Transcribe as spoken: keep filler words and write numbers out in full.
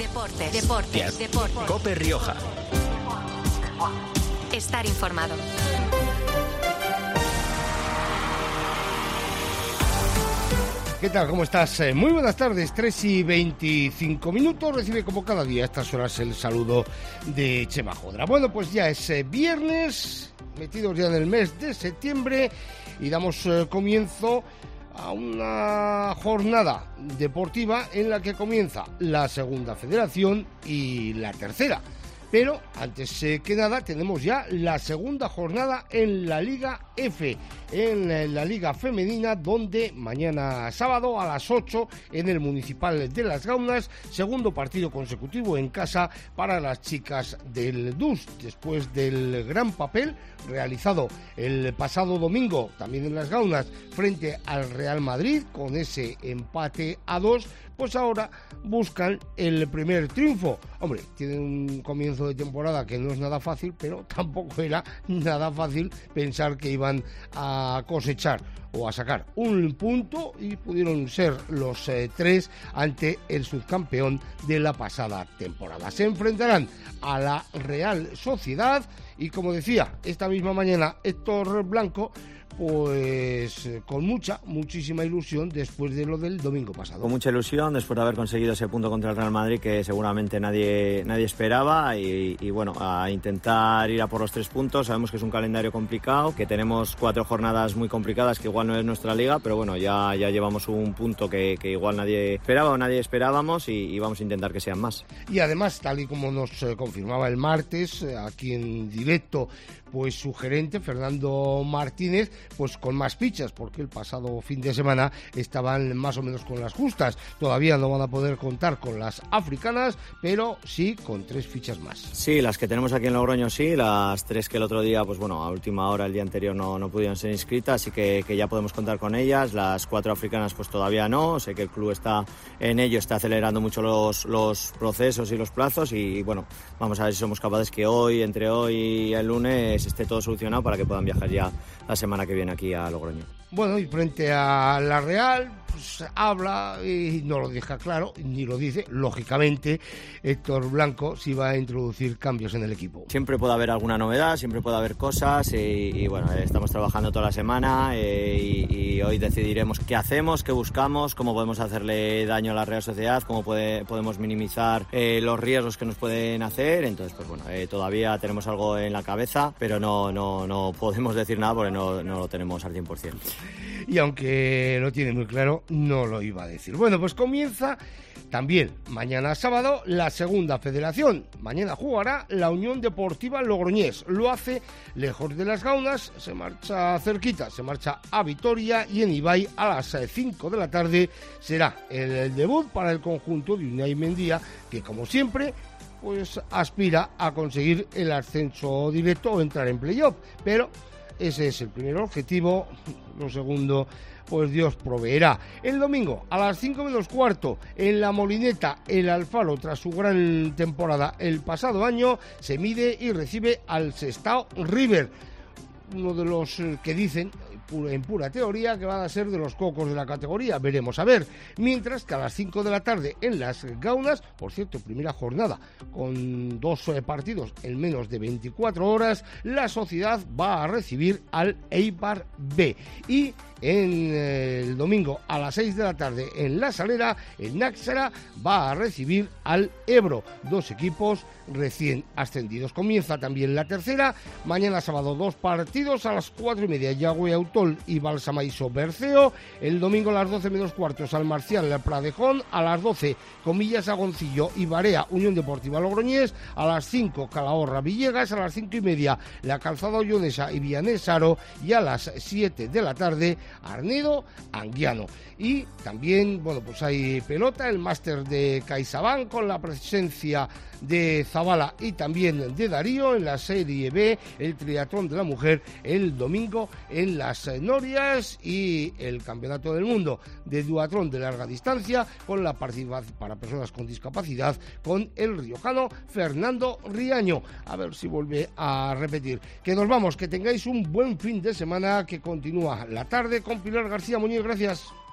Deportes, deportes, deportes. COPE Rioja. Estar informado. ¿Qué tal? ¿Cómo estás? Eh, muy buenas tardes, tres y veinticinco minutos. Recibe como cada día a estas horas el saludo de Chema Jodra. Bueno, pues ya es eh, viernes, metidos ya en el mes de septiembre y damos eh, comienzo a una jornada deportiva en la que comienza la segunda federación y la tercera. Pero antes eh, que nada tenemos ya la segunda jornada en la Liga F, en la Liga Femenina, donde mañana sábado a las ocho en el Municipal de Las Gaunas, segundo partido consecutivo en casa para las chicas del D U S, después del gran papel realizado el pasado domingo también en Las Gaunas frente al Real Madrid con ese empate a dos. Pues ahora buscan el primer triunfo. Hombre, tienen un comienzo de temporada que no es nada fácil, pero tampoco era nada fácil pensar que iban a cosechar o a sacar un punto y pudieron ser los eh, tres ante el subcampeón de la pasada temporada. Se enfrentarán a la Real Sociedad y, como decía, esta misma mañana Héctor Blanco, pues con mucha, muchísima ilusión después de lo del domingo pasado. Con mucha ilusión después de haber conseguido ese punto contra el Real Madrid que seguramente nadie, nadie esperaba y, y bueno, a intentar ir a por los tres puntos. Sabemos que es un calendario complicado, que tenemos cuatro jornadas muy complicadas, que igual no es nuestra liga, pero bueno, ya, ya llevamos un punto que, que igual nadie esperaba o nadie esperábamos y, y vamos a intentar que sean más. Y además, tal y como nos eh, confirmaba el martes, eh, aquí en directo, pues su gerente, Fernando Martínez, pues con más fichas, porque el pasado fin de semana estaban más o menos con las justas. Todavía no van a poder contar con las africanas, pero sí con tres fichas más. Sí, las que tenemos aquí en Logroño sí, las tres que el otro día, pues bueno, a última hora, el día anterior no, no pudieron ser inscritas, así que, que ya podemos contar con ellas. Las cuatro africanas pues todavía no, sé que el club está en ello, está acelerando mucho los, los procesos y los plazos y bueno, vamos a ver si somos capaces que hoy, entre hoy y el lunes, esté todo solucionado para que puedan viajar ya la semana que viene aquí a Logroño. Bueno, y frente a la Real, pues habla y no lo deja claro, ni lo dice, lógicamente, Héctor Blanco si va a introducir cambios en el equipo. Siempre puede haber alguna novedad, siempre puede haber cosas y, y bueno, estamos trabajando toda la semana eh, y, y hoy decidiremos qué hacemos, qué buscamos, cómo podemos hacerle daño a la Real Sociedad, cómo puede, podemos minimizar eh, los riesgos que nos pueden hacer. Entonces, pues bueno, eh, todavía tenemos algo en la cabeza, pero no, no, no podemos decir nada porque no, no lo tenemos al cien por ciento. Y aunque lo tiene muy claro, no lo iba a decir. Bueno, pues comienza también mañana sábado la segunda federación. Mañana jugará la Unión Deportiva Logroñés. Lo hace lejos de Las Gaunas, se marcha cerquita, se marcha a Vitoria y en Ibai a las cinco de la tarde será el debut para el conjunto de Unai Mendía, que como siempre pues aspira a conseguir el ascenso directo o entrar en playoff, pero ese es el primer objetivo. Lo segundo, pues Dios proveerá. El domingo a las cinco menos cuarto en La Molineta, el Alfaro, tras su gran temporada el pasado año, se mide y recibe al Sestao River, uno de los que dicen en pura teoría que van a ser de los cocos de la categoría, veremos a ver. Mientras que a las cinco de la tarde en Las Gaunas, por cierto, primera jornada con dos eh, partidos en menos de veinticuatro horas, la Sociedad va a recibir al Eibar B. Y en eh, el domingo a las seis de la tarde en La Salera, el Náxara va a recibir al Ebro, dos equipos recién ascendidos. Comienza también la tercera, mañana sábado dos partidos a las cuatro y media, Yagüe Autol y Balsamaiso Berceo, el domingo a las doce menos cuartos al Marcial el Pradejón, a las doce Comillas Agoncillo y Barea Unión Deportiva Logroñés, a las cinco Calahorra Villegas, a las cinco y media la Calzada Ollonesa y Vianés-Aro y a las siete de la tarde Arnedo Anguiano. Y también, bueno, pues hay pelota, el máster de CaixaBank con la presencia de Zabala y también de Darío en la Serie B, el triatlón de la mujer el domingo en Las Norias y el Campeonato del Mundo de duatlón de larga distancia con la participación para personas con discapacidad con el riojano Fernando Riaño. A ver si vuelve a repetir. Que nos vamos, que tengáis un buen fin de semana, que continúa la tarde con Pilar García Muñoz. Gracias.